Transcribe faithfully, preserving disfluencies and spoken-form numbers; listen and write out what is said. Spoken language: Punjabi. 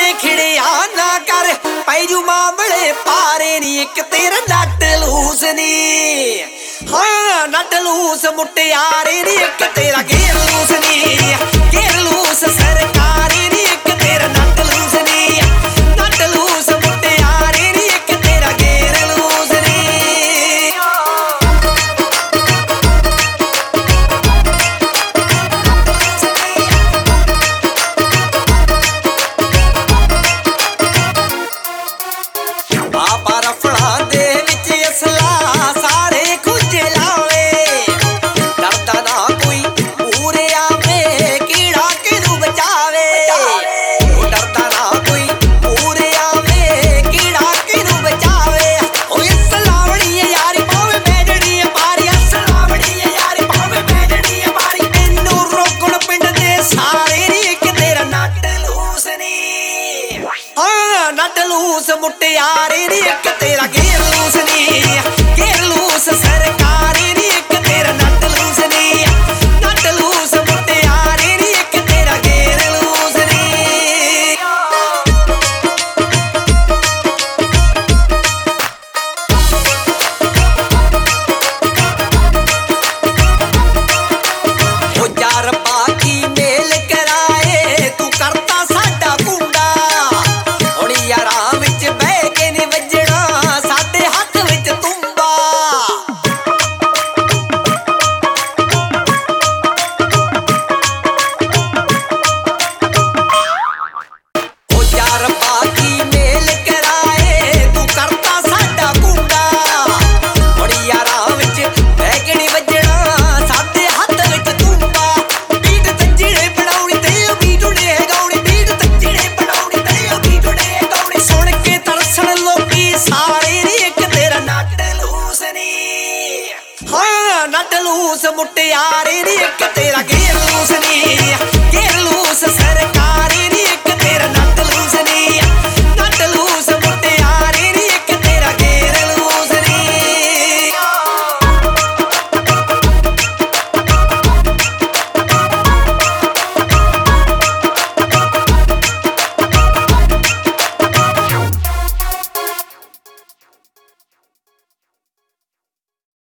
ਵੇ ਖਿੜਿਆ ਨਾ ਕਰ ਪੈ ਜੂ ਮਾਮਲੇ ਪਾਰੇ ਨੀ ਇੱਕ ਤੇਰਾ ਨੱਟ ਲੂਸ ਨੀ ਹਾਂ ਨੱਟ ਲੂਸ ਮੁਟਿਆਰੇ ਨੀ ਇੱਕ ਤੇਰਾ ਗੇਰ ਲੂਸ ਨੀ ਗੇਰ ਲੂਸ ਸਰਕਾਰੀ ਨੀ ਇੱਕ ਤੇਰਾ ਨੱਟ ਲੂਸ ਨੀ ਨੱਟ ਲੂਸ ਮੁਟਿਆਰੇ ਨੀ ਇੱਕ ਤੇਰਾ ਗੇਰ ਲੂਸ ਨੀ ਪਾਪਾ ਰਫੜਾ ਦੇ ਵਿੱਚ ਅਸਲਾ ਸਾਰੇ ਖੁੱਜੇ ਲਾਵੇ ਡਰਦਾ ਨਾ ਕੋਈ ਪੂਰੇ ਆਵੇ ਕੀੜਾ ਕਿਹਨੂੰ ਬਚਾਵੇ ਉਹ ਡਰਦਾ ਨਾ ਕੋਈ ਪੂਰੇ ਆਵੇ ਕੀੜਾ ਕਿਹਨੂੰ ਬਚਾਵੇ ਉਹ ਸਲਾਵਣੀ ਯਾਰੀ ਪਾਵੇ ਬੈਜਣੀ ਪਾਰੀ ਸਲਾਵਣੀ ਯਾਰੀ ਪਾਵੇ ਬੈਜਣੀ ਪਾਰੀ ਮੈਨੂੰ ਰੋਕਣ ਪਿੰਡ ਦੇ ਸਾਰੇ ਨੀ ਇੱਕ ਤੇਰਾ ਨੱਟ ਲੂਸ ਨੀ ਹਾਂ ਨੱਟ ਲੂਸ ਮੁਟਿਆਰੇ ਨੀ ਇੱਕ ਤੇਰਾ ਗੇਰ ਲੂਸ ਨੀ ਗੇਰ ਲੂਸ ਸਰਕਾਰੀ